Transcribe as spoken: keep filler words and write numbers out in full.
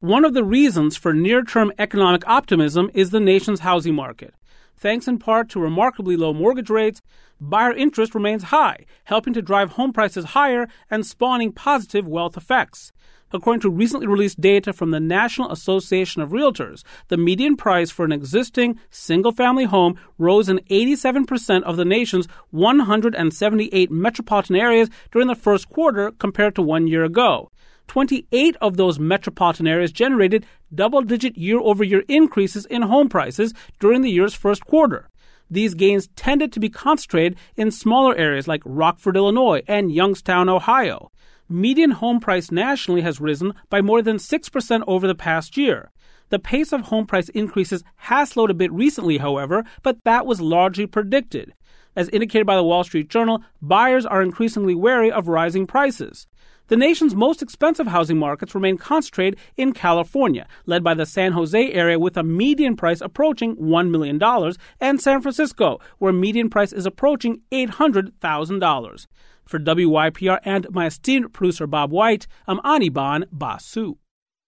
One of the reasons for near-term economic optimism is the nation's housing market. Thanks in part to remarkably low mortgage rates, buyer interest remains high, helping to drive home prices higher and spawning positive wealth effects. According to recently released data from the National Association of Realtors, the median price for an existing single-family home rose in eighty-seven percent of the nation's one hundred seventy-eight metropolitan areas during the first quarter compared to one year ago. twenty-eight of those metropolitan areas generated double-digit year-over-year increases in home prices during the year's first quarter. These gains tended to be concentrated in smaller areas like Rockford, Illinois, and Youngstown, Ohio. Median home price nationally has risen by more than six percent over the past year. The pace of home price increases has slowed a bit recently, however, but that was largely predicted. As indicated by the Wall Street Journal, buyers are increasingly wary of rising prices. The nation's most expensive housing markets remain concentrated in California, led by the San Jose area with a median price approaching one million dollars, and San Francisco, where median price is approaching eight hundred thousand dollars. For W Y P R and my esteemed producer Bob White, I'm Anirban Basu.